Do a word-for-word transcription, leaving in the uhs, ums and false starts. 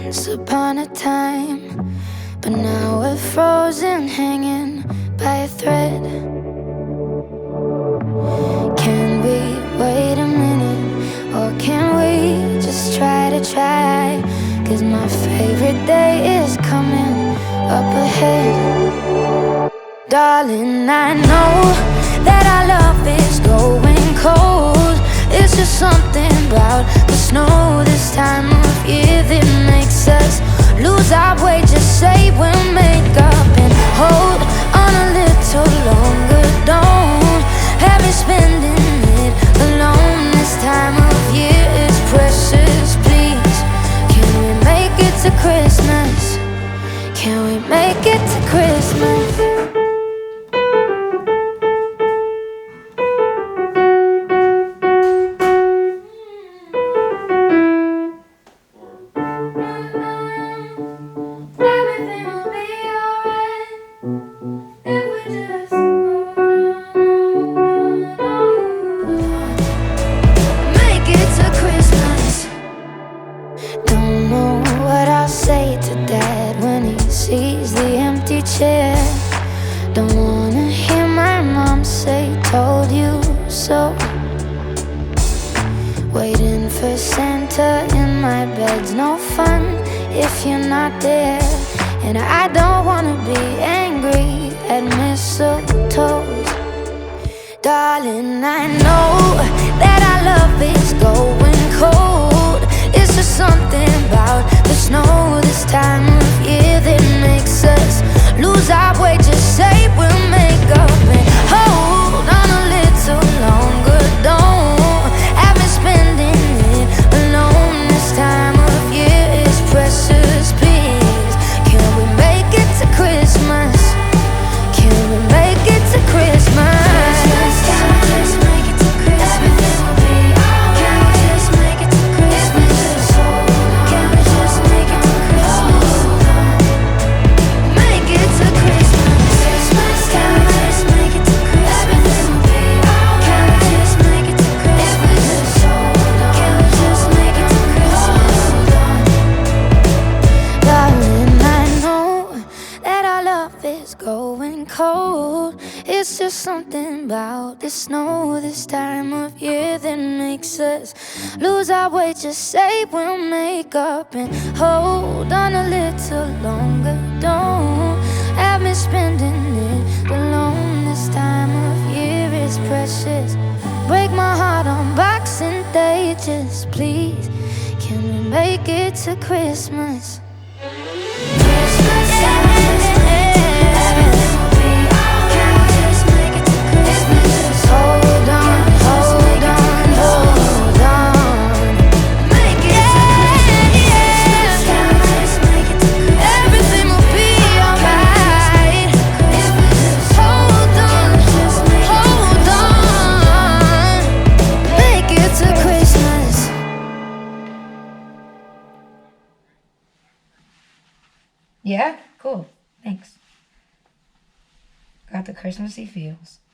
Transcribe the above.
once upon a time, but now we're frozen, hanging by a thread. Can we wait a minute, or can we just try to try? Cause my favorite day is coming up ahead. Darling, I know that our love is going cold. It's just something about the snow this time of year that makes us lose our way. Just say we'll make up and hold on a little longer. Don't have me spending it alone. This time of year is precious. Please, can we make it to Christmas? Can we make it to Christmas? Sees the empty chair. Don't wanna hear my mom say, told you so. Waiting for Santa in my bed's no fun if you're not there. And I don't wanna be angry at mistletoes. Darling, I know that our love is going cold. It's just something about the snow this time of year that makes us lose our way. Just say we'll make up and hold on a little longer. Don't have me spending it alone. This time of year is precious. Please, can we make it to Christmas? Can we make it to Christmas? Going cold. It's just something about the snow this time of year that makes us lose our way. Just say we'll make up and hold on a little longer. Don't have me spending it alone. This time of year is precious. Break my heart on Boxing Day. Just please, can we make it to Christmas? Christmas time. Yeah, cool. Thanks. Got the Christmassy feels.